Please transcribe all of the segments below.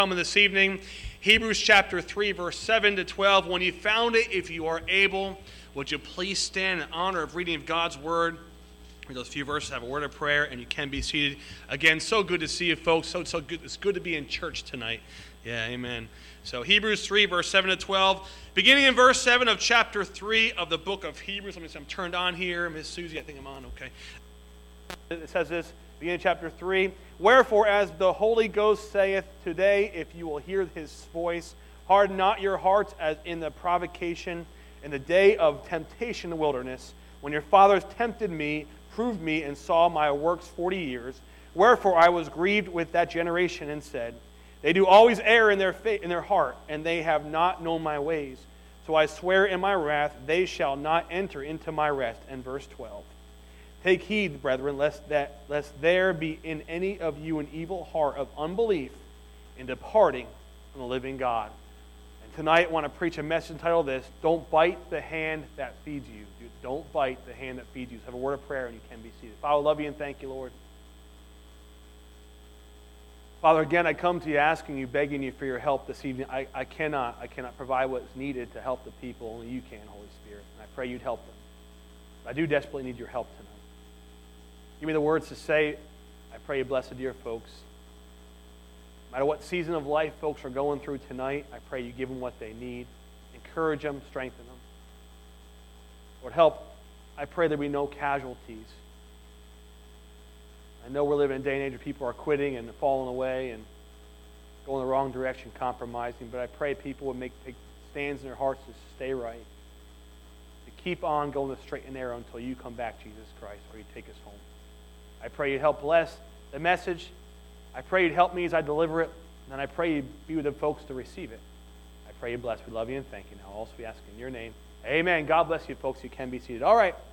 Coming this evening, Hebrews chapter 3, verse 7 to 12. When you found it, if you are able, would you please stand in honor of reading of God's word? Read those few verses, have a word of prayer, and you can be seated. Again, so good to see you folks. So good. It's good to be in church tonight. Yeah, amen. So Hebrews 3, verse 7 to 12. Beginning in verse 7 of chapter 3 of the book of Hebrews. Let me see, I'm turned on here. Miss Susie, I think I'm on. Okay. It says this, beginning in chapter 3. Wherefore, as the Holy Ghost saith, today, if you will hear his voice, harden not your hearts as in the provocation in the day of temptation in the wilderness, when your fathers tempted me, proved me, and saw my works 40 years. Wherefore I was grieved with that generation, and said, they do always err in their heart, and they have not known my ways. So I swear in my wrath, they shall not enter into my rest. And verse 12. Take heed, brethren, lest there be in any of you an evil heart of unbelief in departing from the living God. And tonight I want to preach a message entitled this, Don't Bite the Hand That Feeds You. Don't bite the hand that feeds you. So have a word of prayer and you can be seated. Father, I love you and thank you, Lord. Father, again, I come to you asking you, begging you for your help this evening. I cannot provide what's needed to help the people. Only you can, Holy Spirit. And I pray you'd help them. I do desperately need your help tonight. Give me the words to say. I pray you bless the dear folks. No matter what season of life folks are going through tonight, I pray you give them what they need. Encourage them, strengthen them. Lord, help. I pray there be no casualties. I know we're living in a day and age where people are quitting and falling away and going the wrong direction, compromising, but I pray people would take stands in their hearts to stay right, to keep on going the straight and narrow until you come back, Jesus Christ, or you take us home. I pray you'd help bless the message. I pray you'd help me as I deliver it. And then I pray you'd be with the folks to receive it. I pray you bless. We love you and thank you. Now also we ask in your name. Amen. God bless you folks. You can be seated. All right.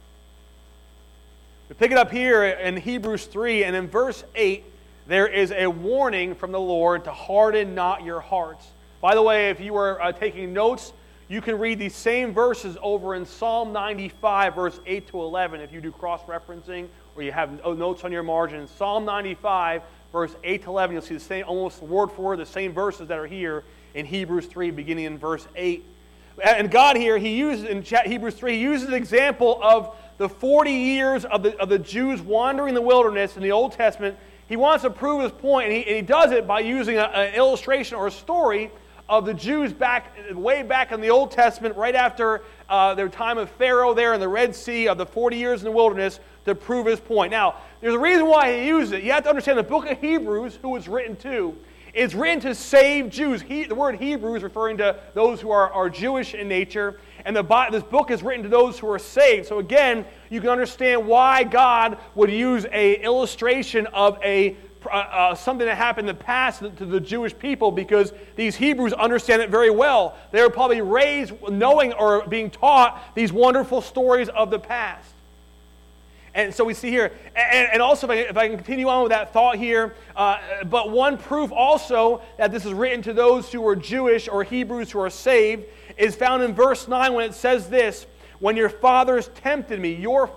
We pick it up here in Hebrews 3. And in verse 8, there is a warning from the Lord to harden not your hearts. By the way, if you were taking notes, you can read these same verses over in Psalm 95, verse 8 to 11, if you do cross-referencing or you have notes on your margin. In Psalm 95, verse 8 to 11, you'll see the same, almost word for word, the same verses that are here in Hebrews 3, beginning in verse 8. And God here, He uses, in Hebrews 3, He uses an example of the 40 years of the Jews wandering the wilderness in the Old Testament. He wants to prove His point, and He does it by using an illustration or a story of the Jews way back in the Old Testament, right after their time of Pharaoh there in the Red Sea, of the 40 years in the wilderness, to prove his point. Now, there's a reason why he used it. You have to understand the book of Hebrews, who it's written to, is written to save Jews. The word Hebrew is referring to those who are Jewish in nature, and this book is written to those who are saved. So again, you can understand why God would use an illustration of something that happened in the past to the Jewish people, because these Hebrews understand it very well. They were probably raised knowing or being taught these wonderful stories of the past. And so we see here, and also if I can continue on with that thought here, but one proof also that this is written to those who are Jewish or Hebrews who are saved is found in verse 9 when it says this, when your fathers tempted me,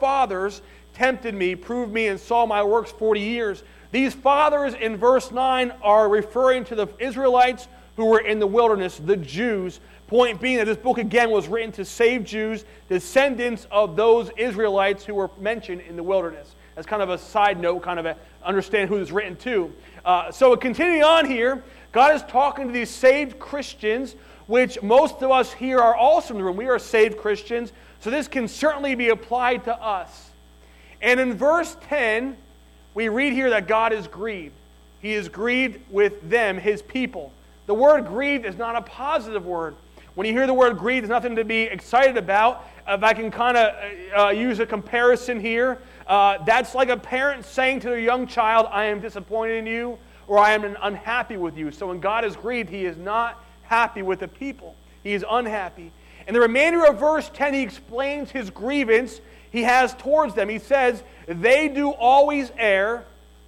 proved me, and saw my works 40 years. These fathers in verse 9 are referring to the Israelites who were in the wilderness, the Jews. Point being that this book again was written to save Jews, descendants of those Israelites who were mentioned in the wilderness. That's kind of a side note, understand who it's written to. So continuing on here, God is talking to these saved Christians, which most of us here are also in the room. We are saved Christians, so this can certainly be applied to us. And in verse 10, we read here that God is grieved. He is grieved with them, His people. The word grieved is not a positive word. When you hear the word grieved, there's nothing to be excited about. If I can use a comparison here, that's like a parent saying to their young child, I am disappointed in you, or I am unhappy with you. So when God is grieved, He is not happy with the people. He is unhappy. In the remainder of verse 10, He explains His grievance He has towards them. He says, they do always err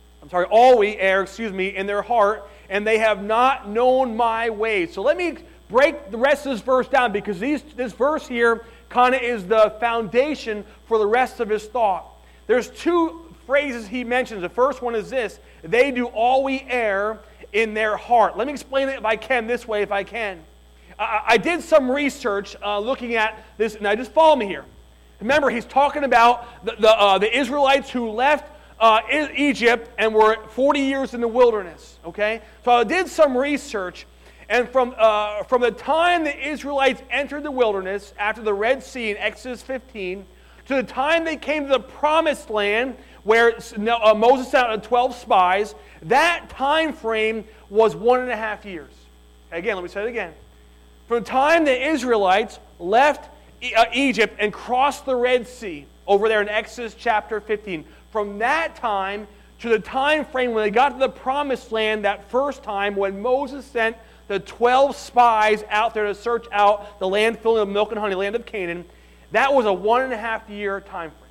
in their heart, and they have not known my ways. So let me break the rest of this verse down, because this verse here kind of is the foundation for the rest of his thought. There's two phrases he mentions. The first one is this: they do always err in their heart. Let me explain it if I can this way, if I can. I did some research looking at this. Now, just follow me here. Remember, he's talking about the Israelites who left Egypt and were 40 years in the wilderness. Okay, so I did some research, and from the time the Israelites entered the wilderness after the Red Sea in Exodus 15 to the time they came to the Promised Land, where Moses sent out 12 spies, that time frame was 1.5 years. Again, let me say it again. From the time the Israelites left Egypt and crossed the Red Sea, over there in Exodus chapter 15, from that time to the time frame when they got to the Promised Land, that first time when Moses sent the 12 spies out there to search out the land filled with milk and honey, land of Canaan, that was a 1.5 year time frame.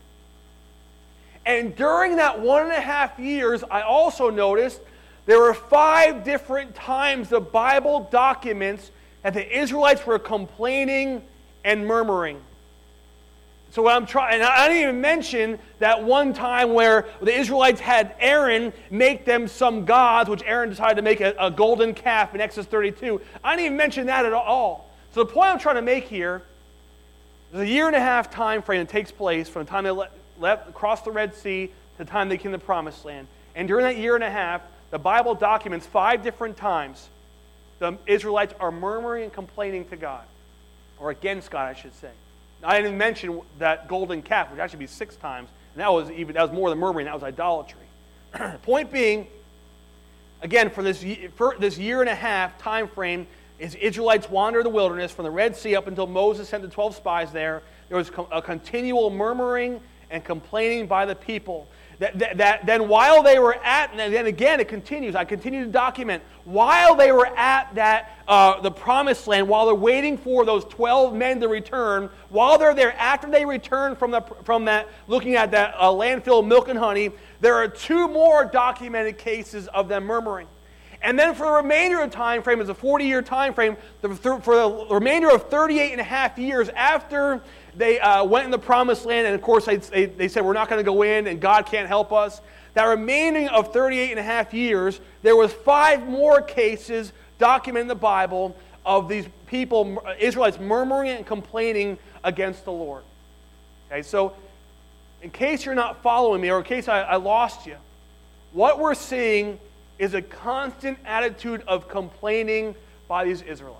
And during that 1.5 years, I also noticed there were 5 different times the Bible documents that the Israelites were complaining and murmuring. So what I'm trying, and I didn't even mention that one time where the Israelites had Aaron make them some gods, which Aaron decided to make a golden calf in Exodus 32. I didn't even mention that at all. So the point I'm trying to make here, there's a 1.5 time frame that takes place from the time they crossed the Red Sea to the time they came to the Promised Land. And during that 1.5 years, the Bible documents 5 different times the Israelites are murmuring and complaining to God, or against God, I should say. Now, I didn't mention that golden calf, which actually be 6 times, and that was more than murmuring, that was idolatry. Point being, again, for this 1.5 time frame, as Israelites wandered the wilderness from the Red Sea up until Moses sent the 12 spies there, there was a continual murmuring and complaining by the people. Then while they were at, and then again it continues, I continue to document, while they were at the Promised Land, while they're waiting for those 12 men to return, while they're there, after they return from that, looking at that land filled with milk and honey, there are 2 more documented cases of them murmuring. And then for the remainder of the time frame, it's a 40-year time frame, for the remainder of 38.5 years after they went in the Promised Land, and of course they said, we're not going to go in, and God can't help us. That remaining of 38.5 years, there was 5 more cases documented in the Bible of these people, Israelites, murmuring and complaining against the Lord. Okay, so in case you're not following me, or in case I lost you, what we're seeing is a constant attitude of complaining by these Israelites.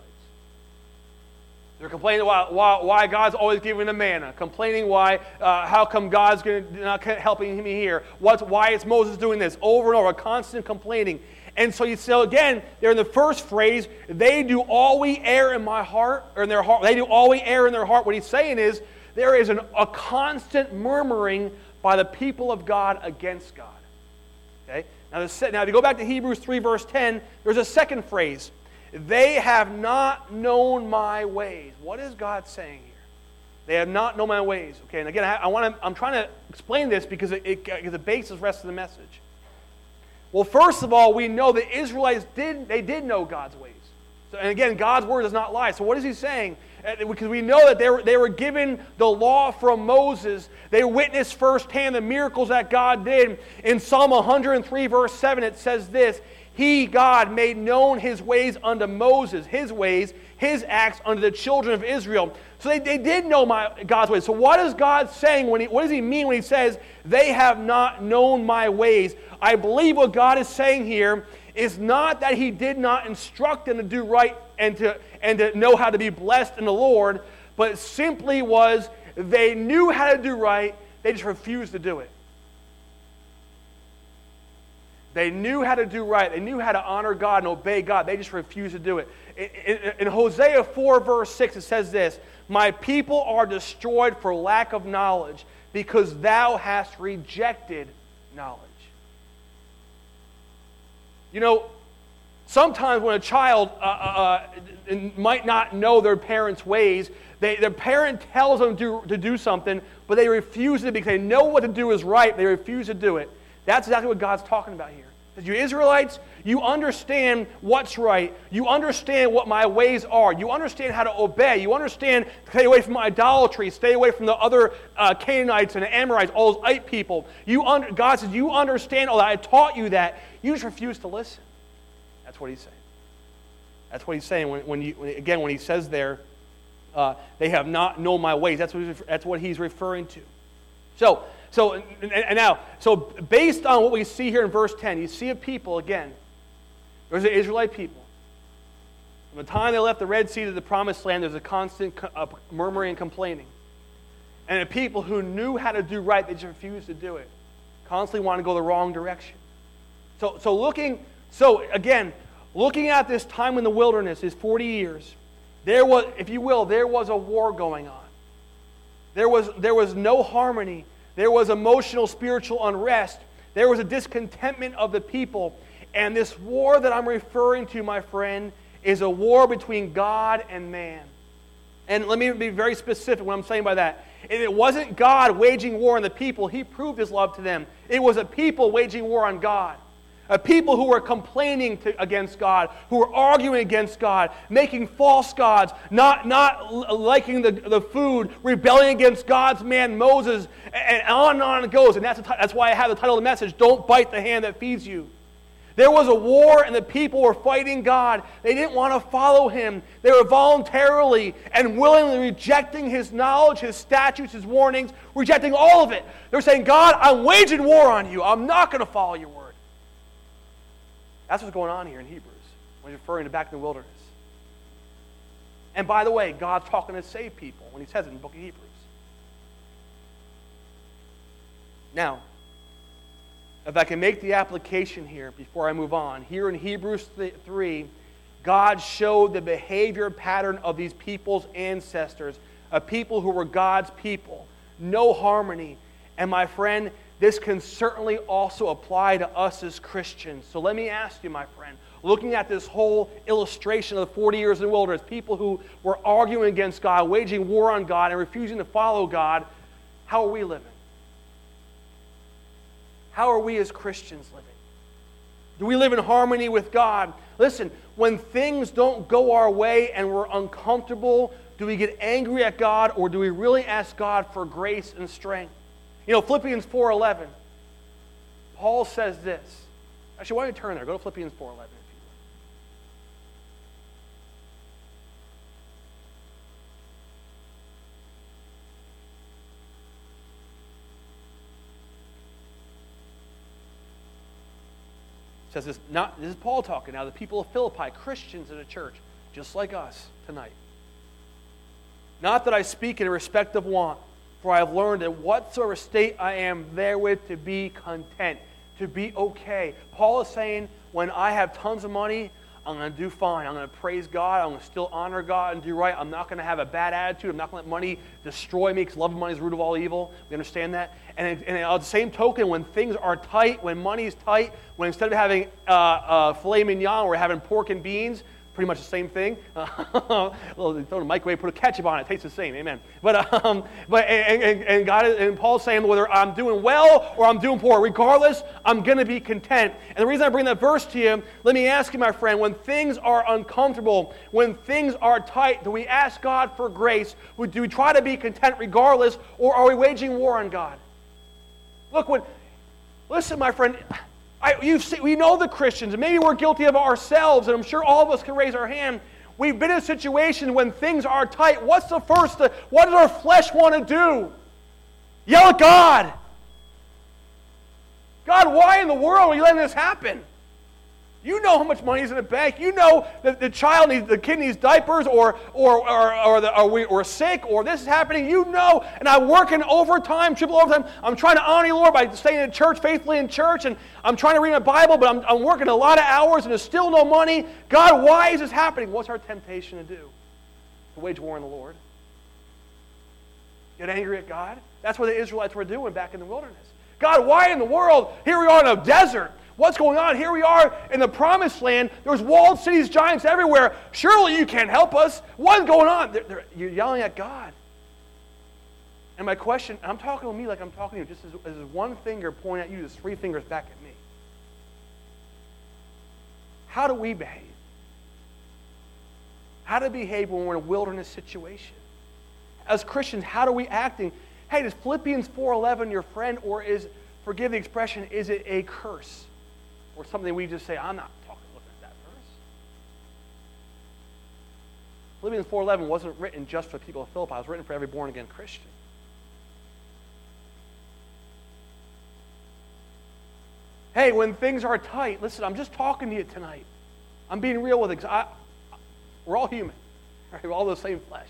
They're complaining why God's always giving them manna. Complaining how come God's not helping me here. Why is Moses doing this? Over and over, constant complaining. And so you see, again, they're in the first phrase, they do all we err in my heart, or in their heart. They do all we err in their heart. What he's saying is, there is a constant murmuring by the people of God against God. Okay? Now, if you go back to Hebrews 3, verse 10, there's a second phrase. They have not known my ways. What is God saying here? They have not known my ways. Okay, and again, I'm trying to explain this because it bakes the rest of the message. Well, first of all, we know the Israelites did know God's ways. So, and again, God's word does not lie. So what is he saying? Because we know that they were given the law from Moses. They witnessed firsthand the miracles that God did. In Psalm 103, verse 7, it says this, He, God, made known His ways unto Moses, His ways, His acts unto the children of Israel. So they did know God's ways. So what is God saying? What does He mean when He says, they have not known my ways? I believe what God is saying here is not that He did not instruct them to do right and to know how to be blessed in the Lord, but it simply was they knew how to do right, they just refused to do it. They knew how to do right. They knew how to honor God and obey God. They just refused to do it. In Hosea 4, verse 6, it says this, My people are destroyed for lack of knowledge, because thou hast rejected knowledge. You know, sometimes when a child might not know their parents' ways, their parent tells them to do something, but they refuse it because they know what to do is right. They refuse to do it. That's exactly what God's talking about here. As you Israelites, you understand what's right. You understand what my ways are. You understand how to obey. You understand to stay away from idolatry, stay away from the other Canaanites and the Amorites, all those Ite people. God says, you understand all that. I taught you that. You just refuse to listen. That's what he's saying. That's what he's saying when he says there, they have not known my ways. That's what he's referring to. So based on what we see here in verse 10, you see a people, again, there's an Israelite people. From the time they left the Red Sea to the Promised Land, there's a constant murmuring and complaining. And a people who knew how to do right, they just refused to do it. Constantly want to go the wrong direction. Looking at this time in the wilderness, is 40 years, there was a war going on. There was no harmony. There was emotional, spiritual unrest. There was a discontentment of the people. And this war that I'm referring to, my friend, is a war between God and man. And let me be very specific what I'm saying by that. It wasn't God waging war on the people. He proved his love to them. It was a people waging war on God. A people who were complaining against God, who were arguing against God, making false gods, not liking the food, rebelling against God's man Moses, and on it goes. And that's why I have the title of the message, Don't Bite the Hand That Feeds You. There was a war and the people were fighting God. They didn't want to follow him. They were voluntarily and willingly rejecting his knowledge, his statutes, his warnings, rejecting all of it. They were saying, God, I'm waging war on you. I'm not going to follow your word. That's what's going on here in Hebrews when he's referring to back in the wilderness. And by the way, God's talking to save people when he says it in the book of Hebrews. Now, if I can make the application here before I move on, here in Hebrews 3, God showed the behavior pattern of these people's ancestors, a people who were God's people. No harmony. And my friend, this can certainly also apply to us as Christians. So let me ask you, my friend, looking at this whole illustration of the 40 years in the wilderness, people who were arguing against God, waging war on God, and refusing to follow God, how are we living? How are we as Christians living? Do we live in harmony with God? Listen, when things don't go our way and we're uncomfortable, do we get angry at God, or do we really ask God for grace and strength? You know, Philippians 4:11, Paul says this. Actually, why don't you turn there? Go to Philippians 4:11 if you will. Says this, this is Paul talking now, the people of Philippi, Christians in a church, just like us tonight. Not that I speak in respect of want, for I have learned in whatsoever state I am therewith to be content, to be okay. Paul is saying, when I have tons of money, I'm going to do fine. I'm going to praise God. I'm going to still honor God and do right. I'm not going to have a bad attitude. I'm not going to let money destroy me, because love of money is the root of all evil. We understand that. And on the same token, when things are tight, when money is tight, when instead of having filet mignon, we're having pork and beans, pretty much the same thing. Throw in the microwave, put a ketchup on it, it tastes the same. Amen. But God and Paul's saying, whether I'm doing well or I'm doing poor, regardless, I'm going to be content. And the reason I bring that verse to you, let me ask you, my friend, when things are uncomfortable, when things are tight, do we ask God for grace? Do we try to be content regardless, or are we waging war on God? Look, listen, my friend. We know the Christians, and maybe we're guilty of it ourselves, and I'm sure all of us can raise our hand. We've been in a situation when things are tight. What does our flesh want to do? Yell at God. God, why in the world are you letting this happen? You know how much money is in the bank. You know that the kid needs diapers, or we're sick, or this is happening. You know, and I'm working overtime, triple overtime. I'm trying to honor you, Lord, by staying in church, faithfully in church, and I'm trying to read my Bible, but I'm working a lot of hours, and there's still no money. God, why is this happening? What's our temptation to do? To wage war on the Lord? Get angry at God? That's what the Israelites were doing back in the wilderness. God, why in the world? Here we are in a desert. What's going on? Here we are in the Promised Land. There's walled cities, giants everywhere. Surely you can't help us. What's going on? You're yelling at God. And my question, I'm talking to me like I'm talking to you, just as one finger pointing at you, there's three fingers back at me. How do we behave? How to behave when we're in a wilderness situation? As Christians, how are we acting? Hey, is Philippians 4:11 your friend, or forgive the expression, is it a curse? Or something we just say, I'm not looking at that verse. Philippians 4:11 wasn't written just for the people of Philippi. It was written for every born-again Christian. Hey, when things are tight, listen, I'm just talking to you tonight. I'm being real with it. We're all human. Right? We're all the same flesh.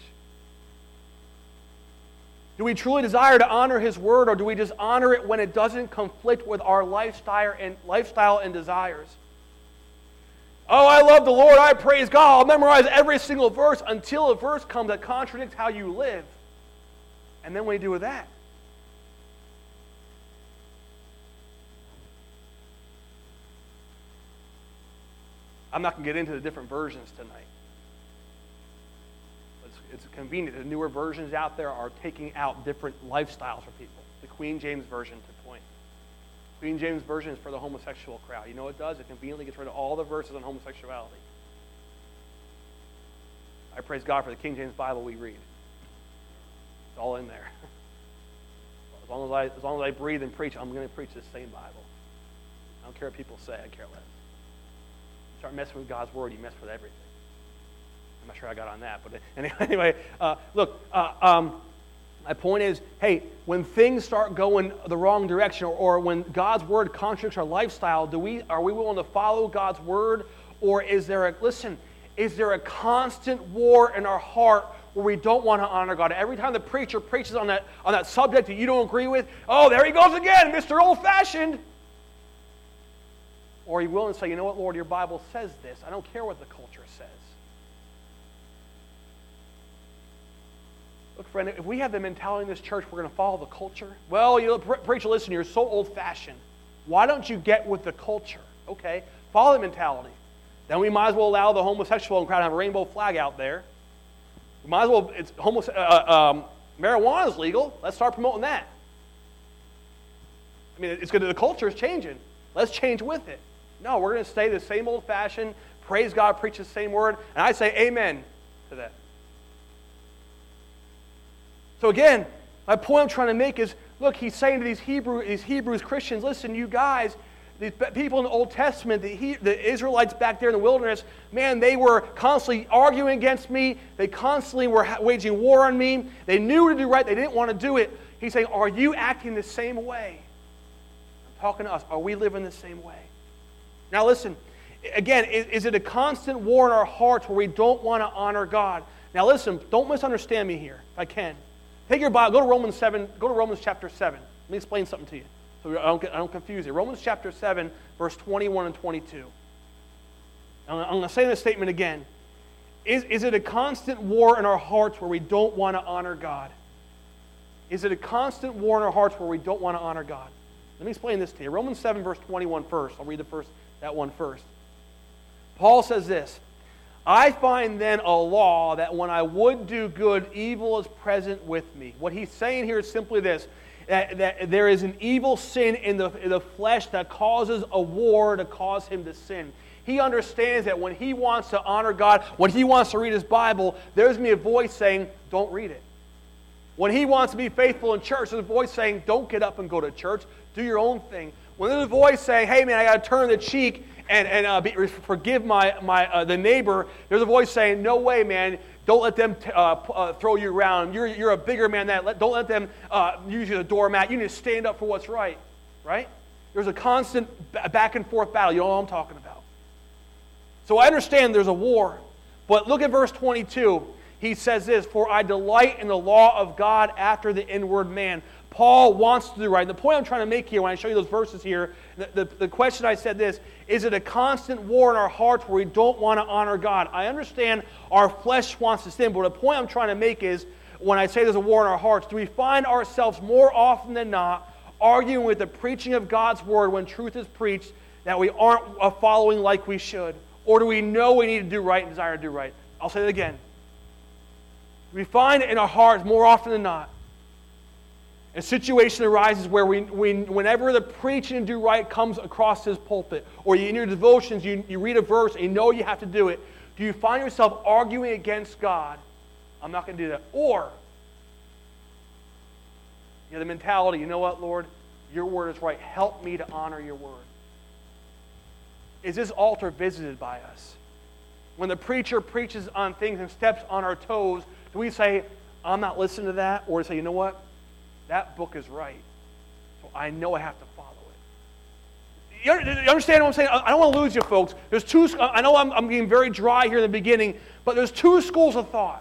Do we truly desire to honor His Word, or do we just honor it when it doesn't conflict with our lifestyle and desires? Oh, I love the Lord. I praise God. I'll memorize every single verse until a verse comes that contradicts how you live. And then what do you do with that? I'm not going to get into the different versions tonight. It's convenient. The newer versions out there are taking out different lifestyles for people. The Queen James Version, to point. Queen James Version is for the homosexual crowd. You know what it does? It conveniently gets rid of all the verses on homosexuality. I praise God for the King James Bible we read. It's all in there. As long as I breathe and preach, I'm going to preach this same Bible. I don't care what people say. I care less. Start messing with God's Word, you mess with everything. I'm not sure I got on that, but anyway, look, my point is, hey, when things start going the wrong direction, or when God's Word contradicts our lifestyle, are we willing to follow God's Word, or is there a constant war in our heart where we don't want to honor God? Every time the preacher preaches on that subject that you don't agree with, oh, there he goes again, Mr. Old-Fashioned. Or are you willing to say, you know what, Lord, your Bible says this. I don't care what the culture says. Look, friend, if we have the mentality in this church, we're going to follow the culture. Well, preacher, listen, you're so old-fashioned. Why don't you get with the culture? Okay, follow the mentality. Then we might as well allow the homosexual crowd to have a rainbow flag out there. We might as well, marijuana is legal. Let's start promoting that. I mean, it's good that the culture is changing. Let's change with it. No, we're going to stay the same old-fashioned, praise God, preach the same word, and I say amen to that. So again, my point I'm trying to make is, look, he's saying to these Hebrews Christians, listen, you guys, these people in the Old Testament, the Israelites back there in the wilderness, man, they were constantly arguing against me. They constantly were waging war on me. They knew to do right. They didn't want to do it. He's saying, are you acting the same way? I'm talking to us. Are we living the same way? Now listen, again, is it a constant war in our hearts where we don't want to honor God? Now listen, don't misunderstand me here, if I can. Take your Bible, go to Romans 7, go to Romans chapter 7. Let me explain something to you so I don't confuse you. Romans chapter 7, verse 21 and 22. I'm going to say this statement again. Is it a constant war in our hearts where we don't want to honor God? Is it a constant war in our hearts where we don't want to honor God? Let me explain this to you. Romans 7, verse 21 first. I'll read that one first. Paul says this, I find then a law that when I would do good, evil is present with me. What he's saying here is simply this, that there is an evil sin in the flesh that causes a war to cause him to sin. He understands that when he wants to honor God, when he wants to read his Bible, there's going to be a voice saying, don't read it. When he wants to be faithful in church, there's a voice saying, don't get up and go to church. Do your own thing. When there's a voice saying, hey man, I got to turn the cheek and forgive the neighbor, there's a voice saying, no way, man. Don't let them throw you around. You're a bigger man than that. Don't let them use you as a doormat. You need to stand up for what's right. Right? There's a constant back and forth battle. You know what I'm talking about. So I understand there's a war. But look at verse 22. He says this, for I delight in the law of God after the inward man. Paul wants to do right. And the point I'm trying to make here when I show you those verses here, the question I said this, is it a constant war in our hearts where we don't want to honor God? I understand our flesh wants to sin, but the point I'm trying to make is, when I say there's a war in our hearts, do we find ourselves more often than not arguing with the preaching of God's word when truth is preached that we aren't following like we should? Or do we know we need to do right and desire to do right? I'll say it again. We find in our hearts more often than not, a situation arises where whenever the preaching and do right comes across his pulpit, or in your devotions you read a verse and you know you have to do it, do you find yourself arguing against God? I'm not going to do that. Or you have the mentality, you know what, Lord? Your word is right. Help me to honor your word. Is this altar visited by us? When the preacher preaches on things and steps on our toes, do we say, I'm not listening to that? Or say, you know what? That book is right. So I know I have to follow it. You understand what I'm saying? I don't want to lose you, folks. There's two. I know I'm being very dry here in the beginning, but there's two schools of thought.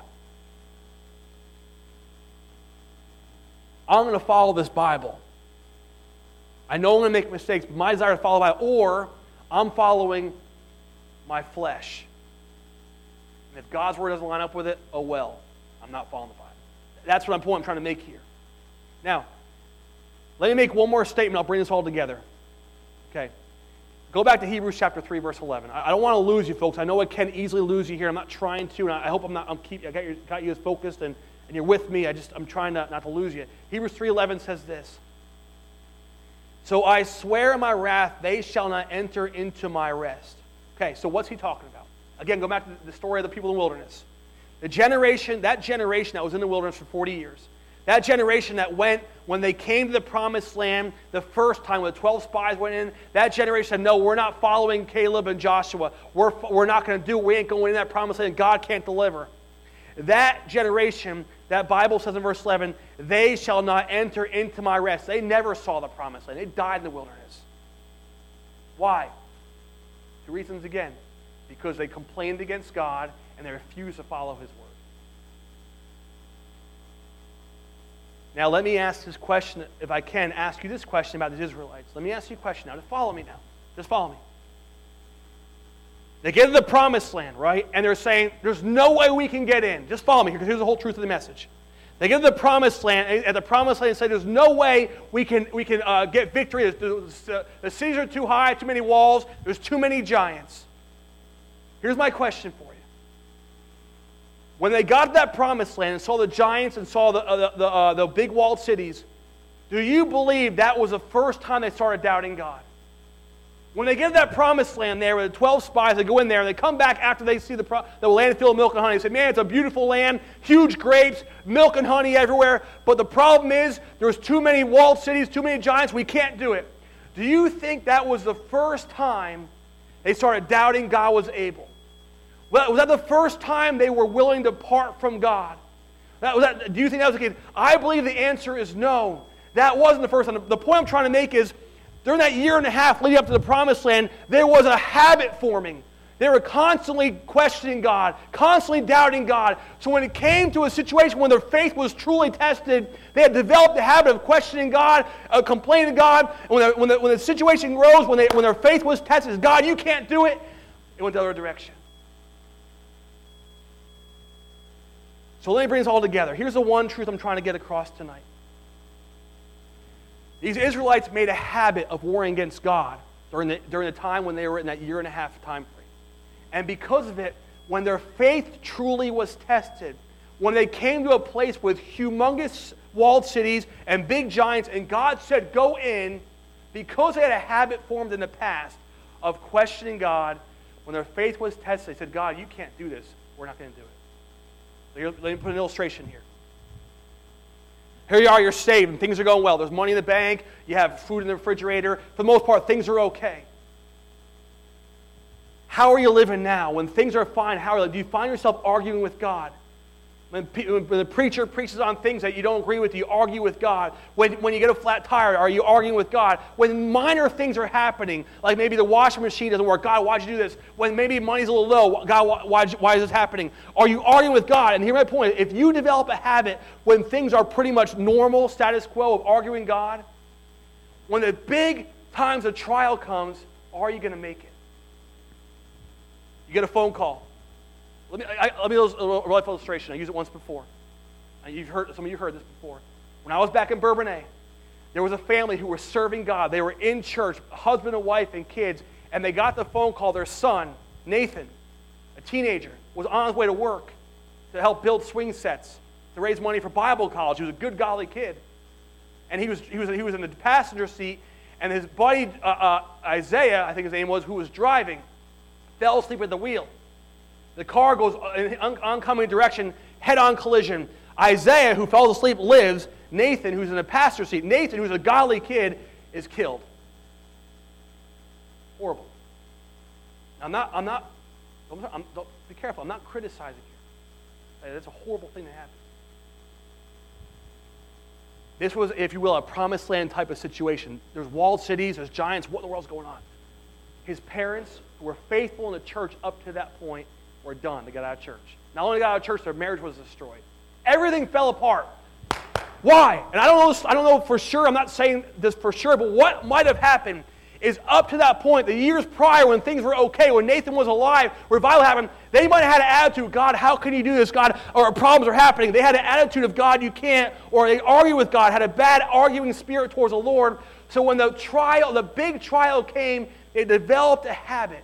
I'm going to follow this Bible. I know I'm going to make mistakes, but my desire is to follow the Bible. Or I'm following my flesh. And if God's word doesn't line up with it, oh well. I'm not following the Bible. That's what I'm trying to make here. Now, let me make one more statement. I'll bring this all together. Okay. Go back to Hebrews chapter 3, verse 11. I don't want to lose you, folks. I know I can easily lose you here. I'm not trying to, and I hope I got you as focused and you're with me. I'm trying not to lose you. Hebrews 3:11 says this. So I swear in my wrath, they shall not enter into my rest. Okay, so what's he talking about? Again, go back to the story of the people in the wilderness. That generation that was in the wilderness for 40 years. That generation that went, when they came to the promised land the first time, when the 12 spies went in, that generation said, no, we're not following Caleb and Joshua. We're not going to do it. We ain't going in that promised land. God can't deliver. That generation, that Bible says in verse 11, they shall not enter into my rest. They never saw the promised land. They died in the wilderness. Why? Two reasons again. Because they complained against God and they refused to follow His word. Now let me ask this question, if I can, ask you this question about the Israelites. Let me ask you a question now. Just follow me now. Just follow me. They get to the promised land, right? And they're saying, there's no way we can get in. Just follow me here, because here's the whole truth of the message. They get to the promised land, and at the promised land, they say, there's no way we can get victory. The cities are too high, too many walls, there's too many giants. Here's my question for you. When they got to that promised land and saw the giants and saw the big walled cities, do you believe that was the first time they started doubting God? When they get to that promised land there with the 12 spies, they go in there and they come back after they see the land filled with milk and honey. They say, man, it's a beautiful land, huge grapes, milk and honey everywhere. But the problem is there's too many walled cities, too many giants, we can't do it. Do you think that was the first time they started doubting God was able? Was that the first time they were willing to part from God? Do you think that was the case? I believe the answer is no. That wasn't the first time. The point I'm trying to make is, during that year and a half leading up to the promised land, there was a habit forming. They were constantly questioning God, constantly doubting God. So when it came to a situation when their faith was truly tested, they had developed the habit of questioning God, complaining to God. And when the situation rose, when their faith was tested, God, you can't do it, it went the other direction. So let me bring this all together. Here's the one truth I'm trying to get across tonight. These Israelites made a habit of warring against God during the time when they were in that year and a half time frame. And because of it, when their faith truly was tested, when they came to a place with humongous walled cities and big giants, and God said, go in, because they had a habit formed in the past of questioning God, when their faith was tested, they said, God, you can't do this. We're not going to do it. Let me put an illustration here. Here you are, you're saved, and things are going well. There's money in the bank, you have food in the refrigerator. For the most part, things are okay. How are you living now? When things are fine, how are you living? Do you find yourself arguing with God? When the preacher preaches on things that you don't agree with, do you argue with God? When you get a flat tire, are you arguing with God? When minor things are happening, like maybe the washing machine doesn't work, God, why'd you do this? When maybe money's a little low, God, why is this happening? Are you arguing with God? And here's my point. If you develop a habit when things are pretty much normal, status quo of arguing God, when the big times of trial comes, are you going to make it? You get a phone call. Let me use a real-life illustration. I used it once before. Some of you heard this before. When I was back in Bourbonnais, there was a family who were serving God. They were in church, husband and wife and kids, and they got the phone call. Their son, Nathan, a teenager, was on his way to work to help build swing sets to raise money for Bible college. He was a good, godly kid. And he was in the passenger seat, and his buddy, Isaiah, I think his name was, who was driving, fell asleep at the wheel. The car goes in oncoming direction, head-on collision. Isaiah, who fell asleep, lives. Nathan, who's in the passenger seat, Nathan, who's a godly kid, is killed. Horrible. Don't be careful. I'm not criticizing you. That's a horrible thing to happen. This was, if you will, a promised land type of situation. There's walled cities, there's giants. What in the world's going on? His parents, who were faithful in the church up to that point, were done. They got out of church. Not only got out of church, their marriage was destroyed. Everything fell apart. Why? And I don't know for sure. I'm not saying this for sure, but what might have happened is up to that point, the years prior when things were okay, when Nathan was alive, revival happened, they might have had an attitude, God, how can you do this, God? Or problems are happening. They had an attitude of, God, you can't. Or they argued with God, had a bad arguing spirit towards the Lord. So when the big trial came, they developed a habit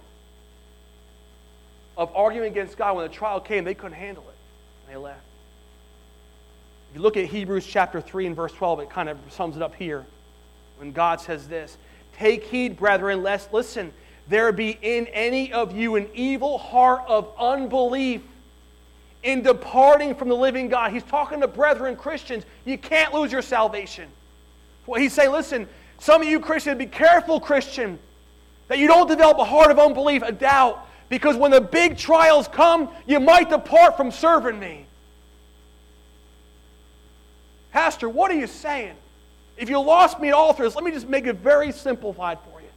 of arguing against God. When the trial came, they couldn't handle it. And they left. If you look at Hebrews chapter 3 and verse 12, it kind of sums it up here. When God says this, take heed, brethren, lest, listen, there be in any of you an evil heart of unbelief in departing from the living God. He's talking to brethren Christians. You can't lose your salvation. Well, he's saying, listen, some of you Christians, be careful, Christian, that you don't develop a heart of unbelief, a doubt, because when the big trials come, you might depart from serving me. Pastor, what are you saying? If you lost me at all through this, let me just make it very simplified for you.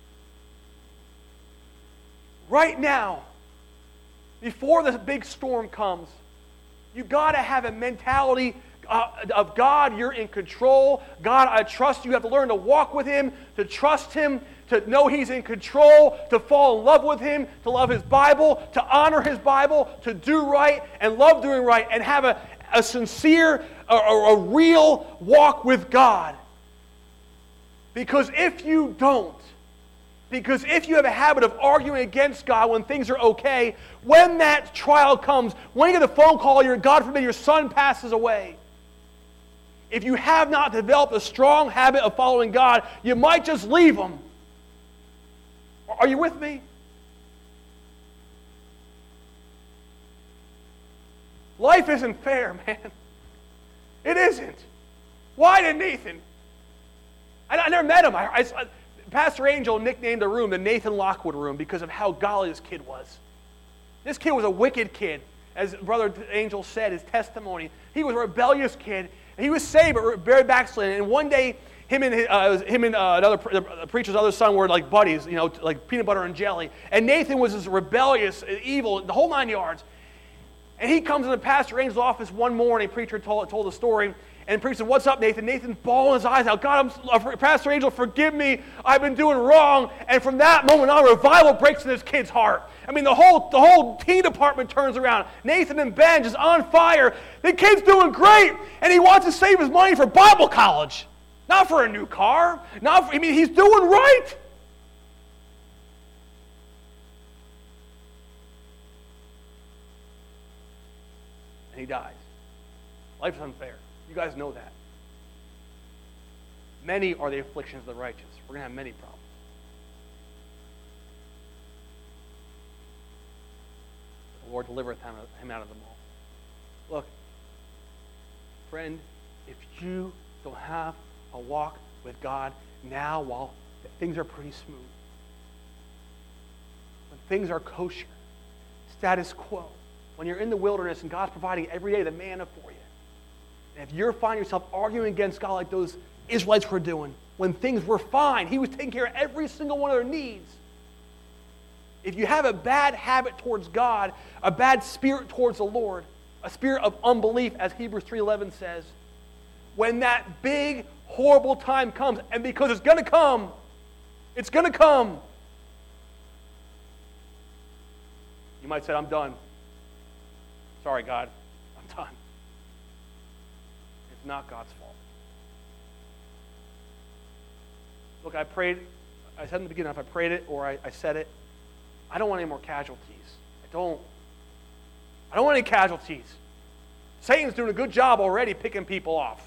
Right now, before this big storm comes, you got to have a mentality of God, you're in control. God, I trust you. You have to learn to walk with Him, to trust Him, to know He's in control, to fall in love with Him, to love His Bible, to honor His Bible, to do right and love doing right, and have a sincere, a real walk with God. Because if you don't, because if you have a habit of arguing against God when things are okay, when that trial comes, when you get a phone call, God forbid your son passes away, if you have not developed a strong habit of following God, you might just leave Him. Are you with me? Life isn't fair, man. It isn't. Why did Nathan? I never met him. Pastor Angel nicknamed the room the Nathan Lockwood room because of how godly this kid was. This kid was a wicked kid. As Brother Angel said, his testimony, he was a rebellious kid. He was saved, but very backslidden. And one day, him and another preacher's other son were like buddies, like peanut butter and jelly. And Nathan was this rebellious, evil, the whole 9 yards. And he comes into Pastor Angel's office one morning. Preacher told the story. And the preacher said, "What's up, Nathan?" Nathan bawling his eyes out. "God, Pastor Angel, forgive me. I've been doing wrong." And from that moment on, revival breaks in this kid's heart. I mean, the whole teen department turns around. Nathan and Ben just on fire. The kid's doing great, and he wants to save his money for Bible college, not for a new car. He's doing right. And he dies. Life is unfair. You guys know that. Many are the afflictions of the righteous. We're going to have many problems. The Lord delivereth him out of them all. Look, friend, if you don't have a walk with God now while things are pretty smooth, when things are kosher, status quo, when you're in the wilderness and God's providing every day the manna for you, and if you're finding yourself arguing against God like those Israelites were doing, when things were fine, He was taking care of every single one of their needs. If you have a bad habit towards God, a bad spirit towards the Lord, a spirit of unbelief, as Hebrews 3:11 says, when that big, horrible time comes, and because it's going to come, you might say, "I'm done. Sorry, God, I'm done." It's not God's fault. Look, I prayed, I said in the beginning, if I prayed it or I said it, I don't want any more casualties. I don't want any casualties. Satan's doing a good job already picking people off.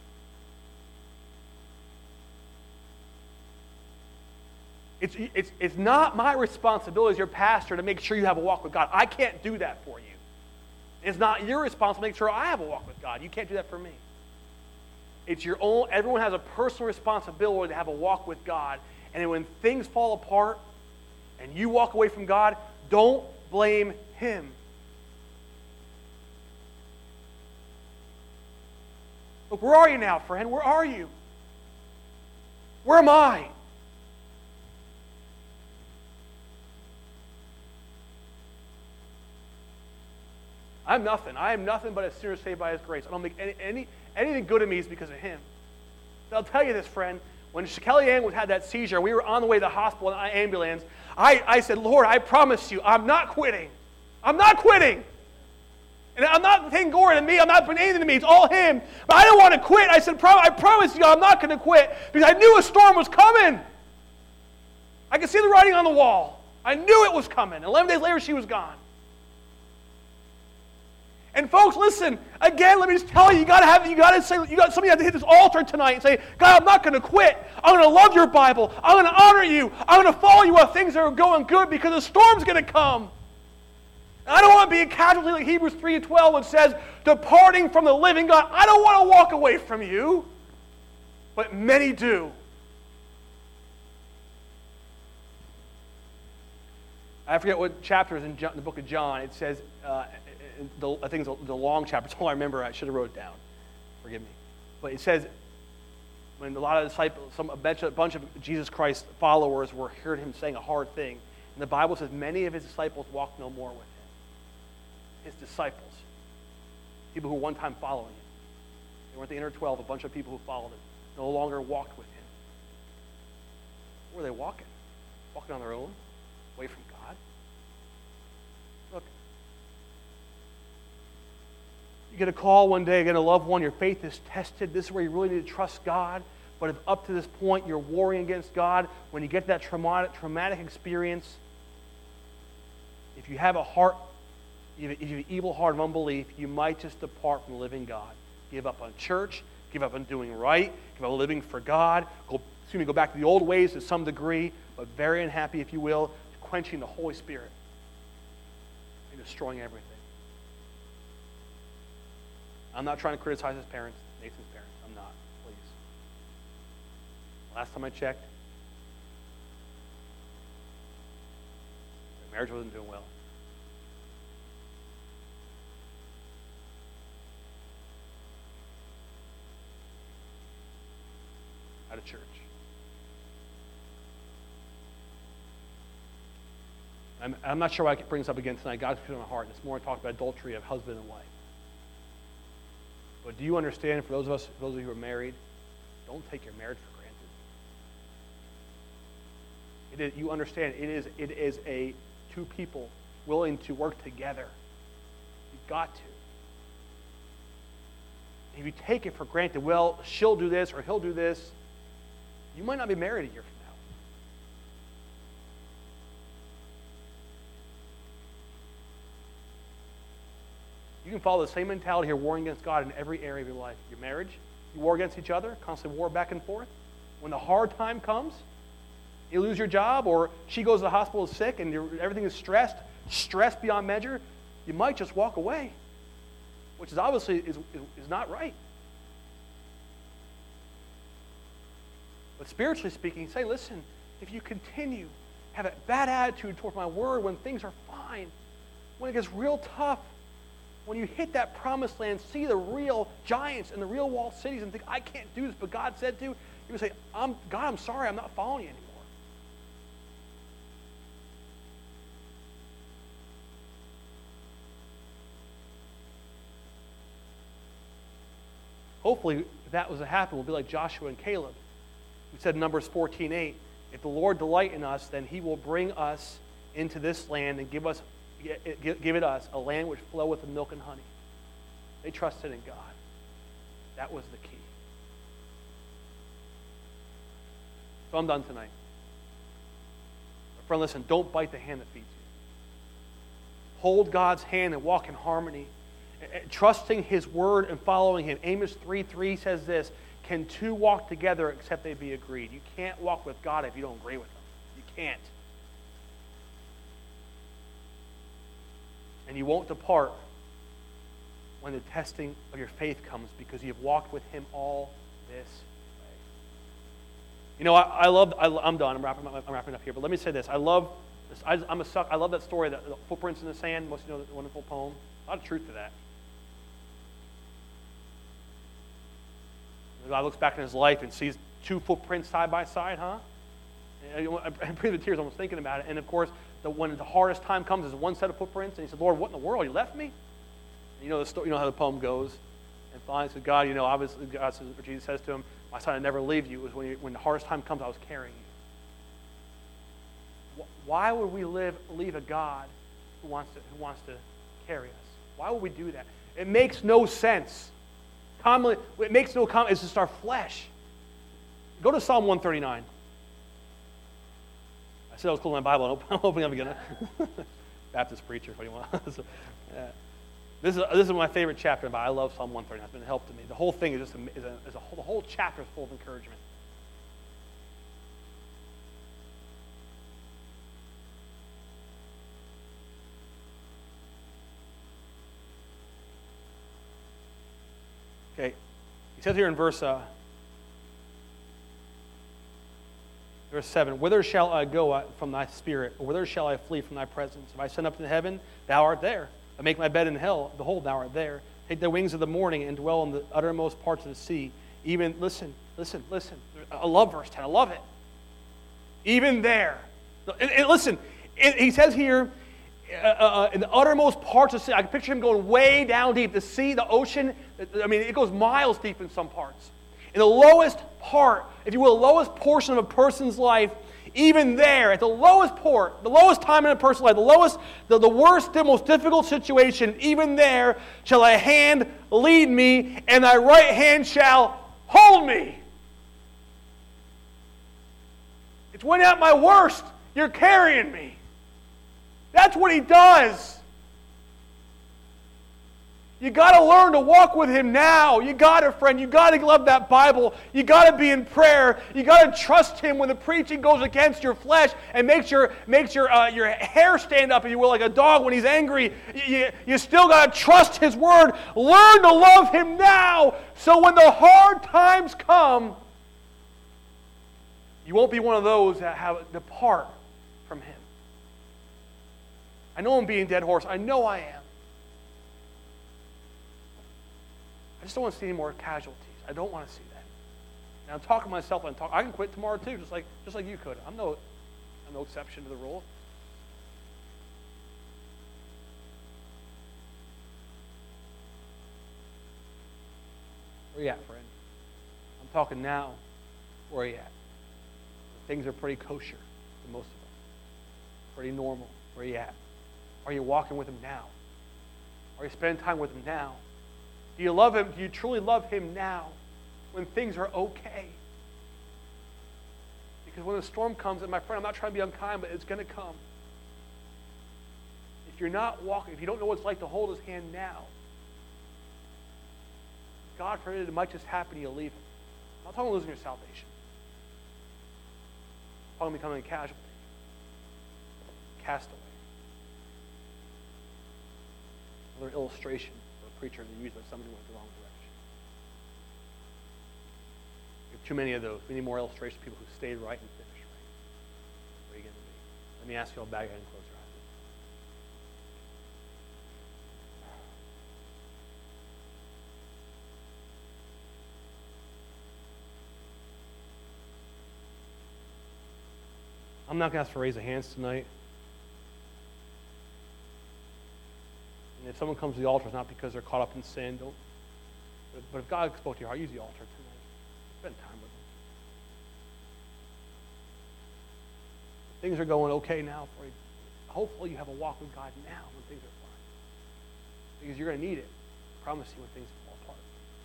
It's not my responsibility as your pastor to make sure you have a walk with God. I can't do that for you. It's not your responsibility to make sure I have a walk with God. You can't do that for me. It's your own. Everyone has a personal responsibility to have a walk with God. And when things fall apart and you walk away from God, don't blame him. Look, where are you now, friend? Where are you? Where am I? I'm nothing. I am nothing but a sinner saved by his grace. I don't make anything good in me is because of him. But I'll tell you this, friend. When Kellyanne had that seizure, we were on the way to the hospital in an ambulance. I said, Lord, I promise you, I'm not quitting. I'm not quitting. And I'm not taking glory to me. I'm not putting anything to me. It's all him. But I don't want to quit. I said, I promise you I'm not going to quit because I knew a storm was coming. I could see the writing on the wall. I knew it was coming. 11 days later, she was gone. And folks, listen, again, let me just tell you, some of you have to hit this altar tonight and say, God, I'm not going to quit. I'm going to love your Bible. I'm going to honor you. I'm going to follow you while things are going good because the storm's going to come. And I don't want to be a casualty like Hebrews 3:12, which says, departing from the living God. I don't want to walk away from you, but many do. I forget what chapter is in the book of John. It says, I think it's the long chapter. It's all I remember. I should have wrote it down. Forgive me. But it says, when a lot of disciples, a bunch of Jesus Christ followers were heard him saying a hard thing, and the Bible says many of his disciples walked no more with him. His disciples, people who were one time following him. They weren't the inner 12, a bunch of people who followed him, no longer walked with him. Where were they walking? Walking on their own, away from God? Look, you get a call one day, get a loved one, your faith is tested. This is where you really need to trust God. But if up to this point you're warring against God, when you get that traumatic experience, if you have a heart, if you have an evil heart of unbelief, you might just depart from the living God. Give up on church, give up on doing right, give up on living for God, go back to the old ways to some degree, but very unhappy, if you will, quenching the Holy Spirit and destroying everything. I'm not trying to criticize his parents, Nathan's parents. I'm not, please. Last time I checked, the marriage wasn't doing well. Out of church. I'm not sure why I can bring this up again tonight. God's put it on my heart. It's more to talk about adultery of husband and wife. But do you understand, for those of you who are married, don't take your marriage for granted. You understand, it is a two people willing to work together. You've got to. If you take it for granted, well, she'll do this or he'll do this, you might not be married a year from now. You can follow the same mentality here, warring against God in every area of your life. Your marriage, you war against each other, constantly war back and forth. When the hard time comes, you lose your job, or she goes to the hospital sick and everything is stressed beyond measure, you might just walk away, which is obviously is not right. But spiritually speaking, say, listen, if you continue, have a bad attitude toward my word when things are fine, when it gets real tough, when you hit that promised land, see the real giants and the real walled cities and think, I can't do this, but God said to, you would say, God, I'm sorry, I'm not following you anymore. Hopefully, if that was to happen, we'll be like Joshua and Caleb. We said in Numbers 14:8, if the Lord delight in us, then he will bring us into this land and give it us a land which floweth with milk and honey. They trusted in God. That was the key. So I'm done tonight. My friend, listen, don't bite the hand that feeds you. Hold God's hand and walk in harmony, trusting his word and following him. Amos 3:3 says this, can two walk together except they be agreed? You can't walk with God if you don't agree with him. You can't. And you won't depart when the testing of your faith comes because you've walked with him all this way. You know, I'm done. I'm wrapping up here. But let me say this. I love I'm a sucker. I love that story, the footprints in the sand. Most of you know the wonderful poem. A lot of truth to that. The guy looks back in his life and sees two footprints side by side, huh? I breathe the tears almost thinking about it. And of course, when the hardest time comes, there's one set of footprints, and he said, "Lord, what in the world? You left me?" And you know the story. You know how the poem goes. And finally, he said, "God, obviously, God says, or Jesus says to him, 'My son, I never leave you. It was when the hardest time comes, I was carrying you.'" Why would we leave a God who wants to carry us? Why would we do that? It makes no sense. It makes no comment. It's just our flesh. Go to Psalm 139. I said I was closing my Bible. I'm hoping I'm going to. Baptist preacher, what do you want? So, this is my favorite chapter, but I love Psalm 139. It's been a help to me. The whole thing is the whole chapter is full of encouragement. Okay, he says here in verse 7, "Whither shall I go from thy spirit, or whither shall I flee from thy presence? If I ascend up to heaven, thou art there. If I make my bed in hell, behold, thou art there. Take the wings of the morning and dwell in the uttermost parts of the sea." Even, listen. I love verse 10. I love it. Even there. And listen, he says here, in the uttermost parts of the sea. I can picture him going way down deep. The sea, the ocean, it goes miles deep in some parts. In the lowest part, if you will, the lowest portion of a person's life, even there, at the lowest port, the lowest time in a person's life, the worst, the most difficult situation, even there shall thy hand lead me, and thy right hand shall hold me. It's when at my worst, you're carrying me. That's what he does. You got to learn to walk with him now. You got to, friend. You got to love that Bible. You got to be in prayer. You got to trust him when the preaching goes against your flesh and makes your hair stand up, if you will, like a dog when he's angry. You still got to trust his word. Learn to love him now, so when the hard times come, you won't be one of those that depart from him. I know I'm being dead horse. I know I am. I just don't want to see any more casualties. I don't want to see that. Now I'm talking to myself. I can quit tomorrow too, just like you could. I'm no exception to the rule. Where you at, friend? I'm talking now. Where are you at? Things are pretty kosher for most of us. Pretty normal. Where are you at? Are you walking with him now? Are you spending time with him now? Do you love him? Do you truly love him now when things are okay? Because when the storm comes, and my friend, I'm not trying to be unkind, but it's going to come. If you're not walking, if you don't know what it's like to hold his hand now, God forbid it might just happen and you leave him. I'm not talking about losing your salvation. I'm talking about becoming a casualty. Castaway. Another illustration of a preacher that used by somebody who went the wrong direction. We have too many of those. We need more illustrations of people who stayed right and finished right. Where are you going to be? Let me ask you all back and close your eyes. I'm not going to ask for raise of hands tonight. And if someone comes to the altar, it's not because they're caught up in sin. Don't. But if God spoke to your heart, use the altar tonight. Spend time with him. Things are going okay now for you. Hopefully you have a walk with God now when things are fine. Because you're going to need it. I promise you when things fall apart.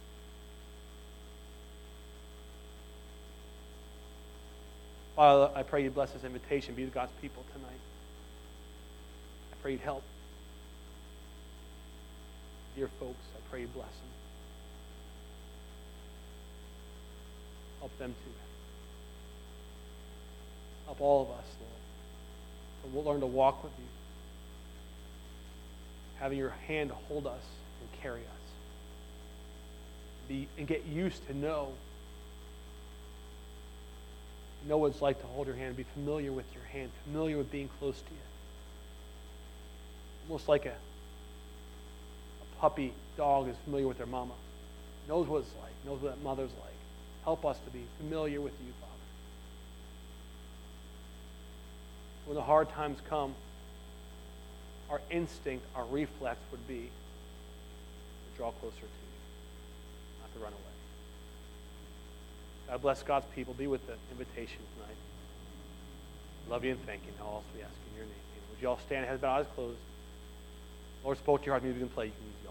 Father, I pray you bless this invitation. Be with God's people tonight. I pray you'd help. Dear folks, I pray you bless them. Help them too. Help all of us, Lord. So we'll learn to walk with you. Having your hand hold us and carry us. And get used to know know what it's like to hold your hand, be familiar with your hand, familiar with being close to you. Almost like a puppy dog is familiar with their mama. Knows what it's like, knows what that mother's like. Help us to be familiar with you, Father. When the hard times come, our instinct, our reflex would be to draw closer to you, not to run away. God bless God's people. Be with the invitation tonight. Love you and thank you. Now also we ask in your name. Would you all stand, heads bowed, eyes closed? Lord spoke to your heart. Maybe you can play. You can use